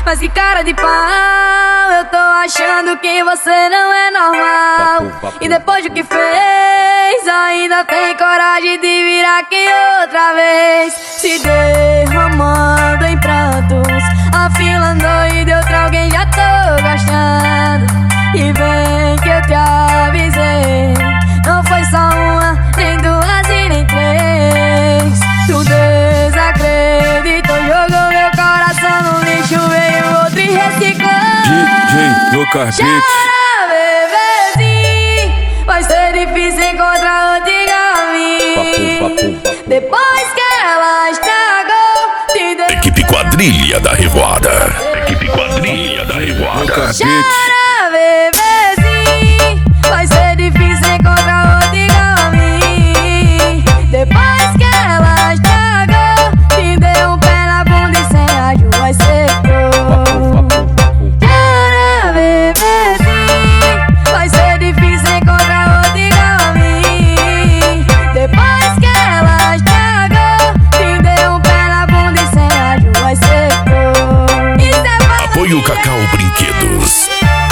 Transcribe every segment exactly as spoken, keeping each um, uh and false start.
Mas que cara de pau, eu tô achando que você não é normal. Papo, papo, E depois do que fez, ainda tem coragem de vir aqui outra vez. Se derramando em prantos, afilando e de outra alguém já tô gostando. E vem que eu te avisei, não foi só uma, nem duas e nem três. Tu desacreditou, jogou meu coração no lixo, veio outro e reciclou. D J Lucas Beat. Chora, bebezinho, vai ser difícil encontrar outro igual a mim. Papo, papo, papo. Depois que ela estragou, te deu. Equipe Quadrilha da Revoada. Equipe Quadrilha da Revoada. Lucas Beat. Chora, bebezinho, vai ser difícil encontrar outro igual a mim. Depois que ela estragou, te deu um pé na bunda e sem ajuda vai secou. Chora, bebezinho, vai ser difícil encontrar outro igual a mim. Depois que ela estragou, te deu um pé na bunda e sem ajuda vai secou. Isso é Apoio Cacau Brinquedos.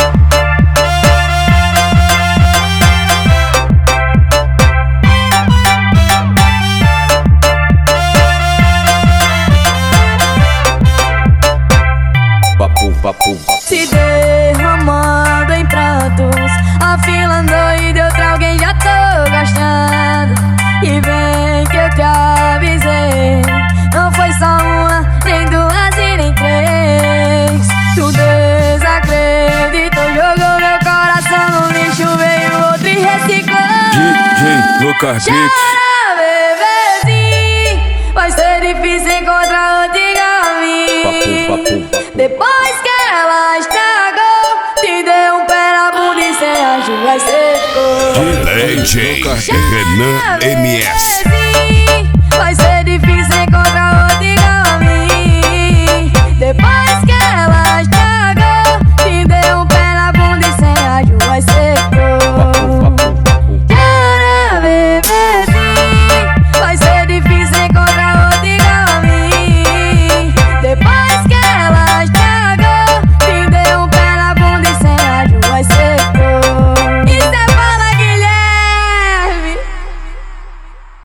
Papo, papo, papo. se derramando em prantos, afilando e de outra alguém já tô gastando. E vem que eu te avisei, não foi só uma, nem duas e nem três. Tu desacreditou, jogou meu coração no lixo, veio outro e reciclou. D J Lucas Beat. Chora, bebezinho, vai ser difícil encontrar outro igual a mim. Papo, papo, papo. Depois que ela estragou, te deu um pé na bunda e sem ajuda vai secou. D J Renan M S. Vai ser